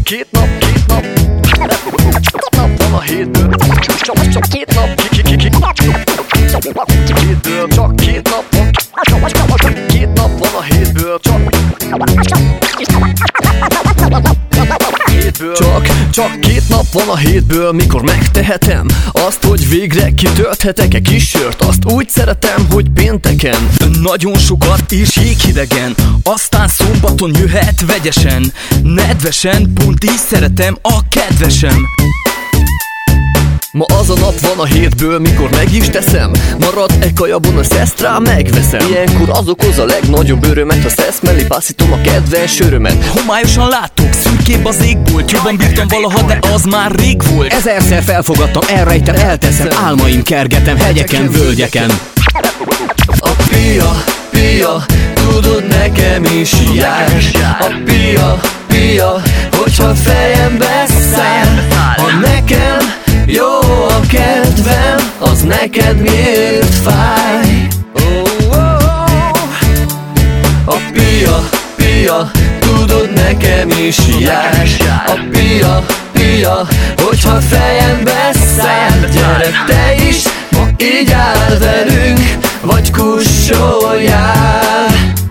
két nap van a hétből. Csak két nap, hétből. Csak két nap van. Két nap van a hétből. Csak két nap van a hétből, mikor megtehetem azt, hogy végre kitölthetek egy kis sört. Azt úgy szeretem, hogy pénteken nagyon sokat és jéghidegen, aztán szombaton jöhet vegyesen, nedvesen, pont így szeretem a kedvesem. Ma az a nap van a hétből, mikor meg is teszem. Marad egy kajabon, ezt rá megveszem. Ilyenkor az okoz a legnagyobb örömet, ha szesz mellé pászítom a kedves sörömet. Homályosan látok, szürkébb az égbolt, jobban bírtam valaha, de az már rég volt. Ezerszer felfogadtam, elrejtem, elteszem, álmaim kergetem, hegyeken, völgyeken. A pia, tudod, nekem is jár. A pia, hogyha fejembe száll. Ha nekem jó a kedvem, az neked miért fáj? A pia, tudod, nekem is jár. A pia, hogyha fejembe száll. Gyere te is, ma így áll velünk, vagy kussoljál.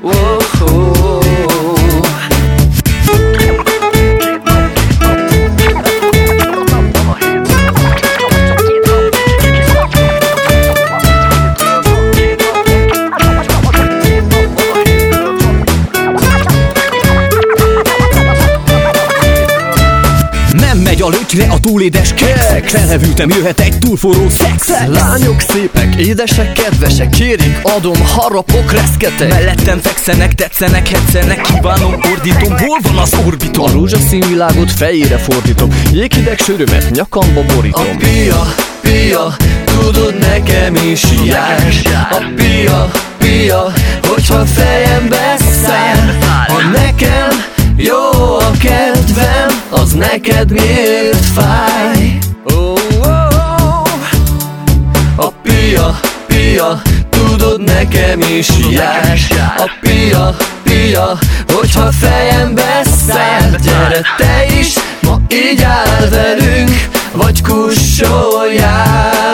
Megy a lötyre a túlédes kek, felhevültem, jöhet egy túlforró szex. Lányok szépek, édesek, kedvesek, kérik, adom, harapok, reszketek. Mellettem fekszenek, tetszenek, hetszenek, kívánom, ordítom, hol van az orbitom? A rózsaszín világot fejére fordítom, jéghideg sörömet nyakamba borítom. A pia, tudod, nekem is jár. A pia, hogyha fejembe száll. Ha nekem jó a kedvem, az neked miért fáj? A pia, tudod, nekem is jár. A pia, hogyha fejembe száll. Gyere te is, ma így áll velünk, vagy kussoljál.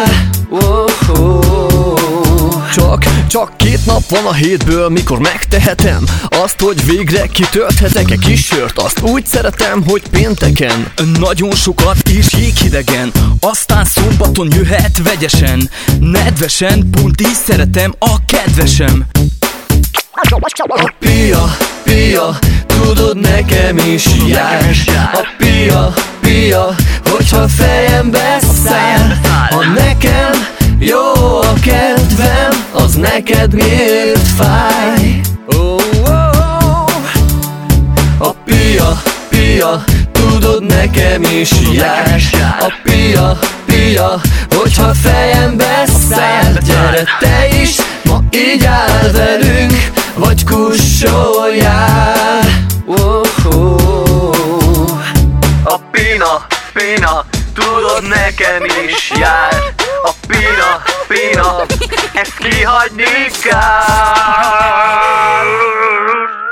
Csak két nap van a hétből, mikor megtehetem azt, hogy végre kitölthetek egy kis sört. Azt úgy szeretem, hogy pénteken nagyon sokat és jéghidegen, aztán szombaton jöhet vegyesen, nedvesen, pont így szeretem a kedvesem. A pia, tudod, nekem is jár. A pia, hogyha fejembe száll. Ha nekem jó a kedvem, az neked miért fáj? A pia, tudod, nekem is jár. A pia, hogyha fejembe száll. Gyere te is, ma így áll velünk, vagy kussoljál. A pina, tudod, nekem is jár. A pina, ezt kihagyni kell.